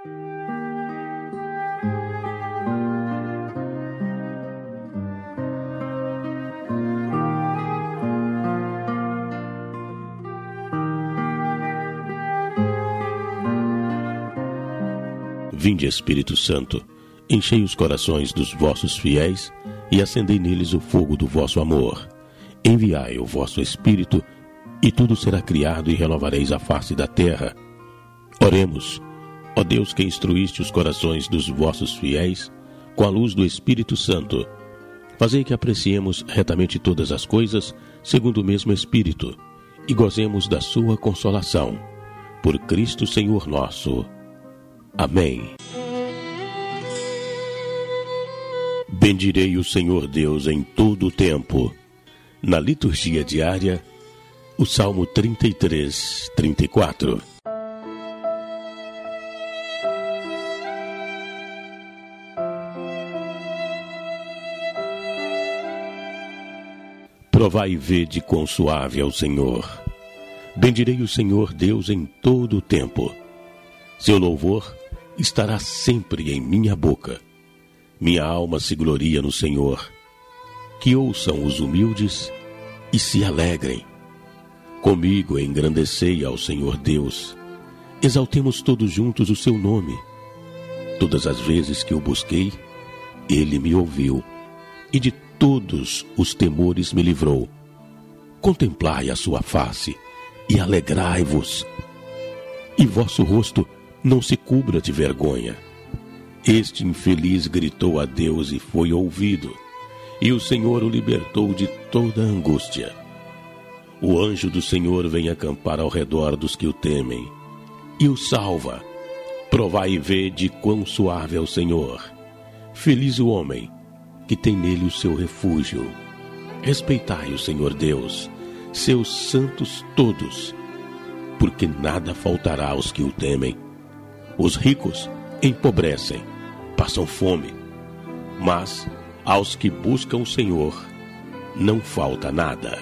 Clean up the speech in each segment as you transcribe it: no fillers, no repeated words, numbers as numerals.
Vinde, Espírito Santo, enchei os corações dos vossos fiéis e acendei neles o fogo do vosso amor. Enviai o vosso Espírito, e tudo será criado e renovareis a face da terra. Oremos, ó Deus, que instruíste os corações dos vossos fiéis com a luz do Espírito Santo. Fazei que apreciemos retamente todas as coisas segundo o mesmo Espírito e gozemos da sua consolação. Por Cristo Senhor nosso. Amém. Bendirei o Senhor Deus em todo o tempo. Na liturgia diária, o Salmo 33, 34. Provai e vede quão suave é o Senhor. Bendirei o Senhor Deus em todo o tempo. Seu louvor estará sempre em minha boca. Minha alma se gloria no Senhor. Que ouçam os humildes e se alegrem. Comigo engrandecei ao Senhor Deus. Exaltemos todos juntos o seu nome. Todas as vezes que o busquei, ele me ouviu, e de todos os temores me livrou. Contemplai a sua face e alegrai-vos, e vosso rosto não se cubra de vergonha. Este infeliz gritou a Deus e foi ouvido, e o Senhor o libertou de toda a angústia. O anjo do Senhor vem acampar ao redor dos que o temem, e o salva. Provai e vede quão suave é o Senhor. Feliz o homem que tem nele o seu refúgio. Respeitai o Senhor Deus, seus santos todos, porque nada faltará aos que o temem. Os ricos empobrecem, passam fome, mas aos que buscam o Senhor não falta nada.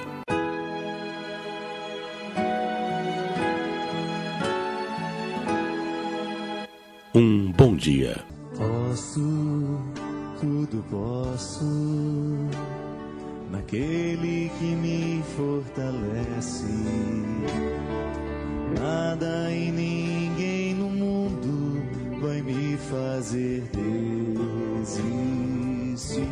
Um bom dia. Tudo posso, naquele que me fortalece. Nada e ninguém no mundo vai me fazer desistir.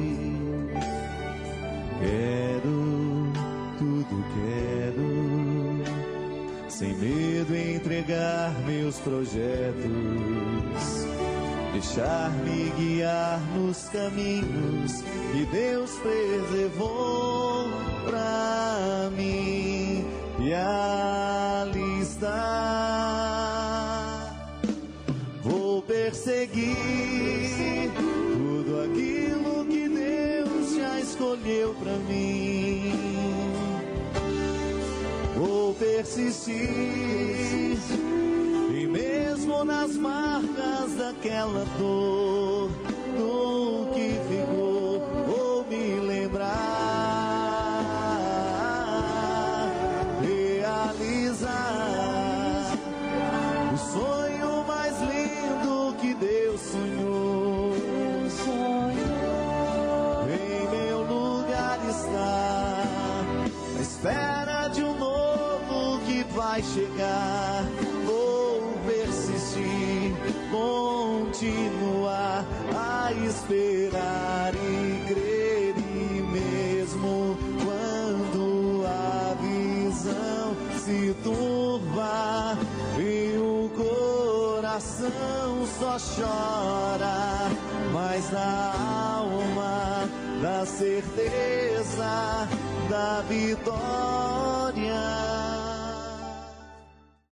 Tudo quero, sem medo entregar meus projetos. Deixar-me guiar nos caminhos que Deus preservou pra mim. E ali está. Vou perseguir tudo aquilo que Deus já escolheu pra mim. Vou persistir, e mesmo nas marcas daquela dor, do que ficou, vou me lembrar, realizar o sonho mais lindo que Deus sonhou. Em meu lugar está, na espera de um novo que vai chegar. Continuar a esperar e crer, e mesmo quando a visão se turva e o coração só chora, mas na alma da certeza da vitória.